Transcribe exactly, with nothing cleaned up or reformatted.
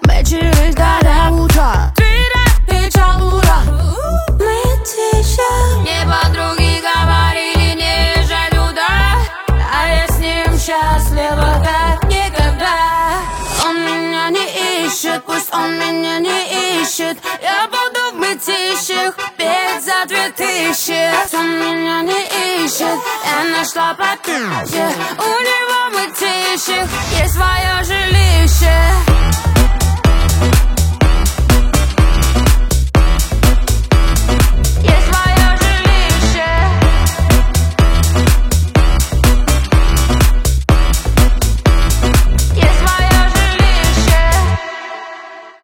вечеринка до утра. Твиттер и чалура. Летишь. Мне подруги говорили, не езжай туда, а я с ним счастлива как никогда. Он меня не ищет, пусть он меня не ищет. Я буду в мытищах петь за две тысячи. Он меня не ищет, я нашла попище. У него в мытищах есть свое жилище.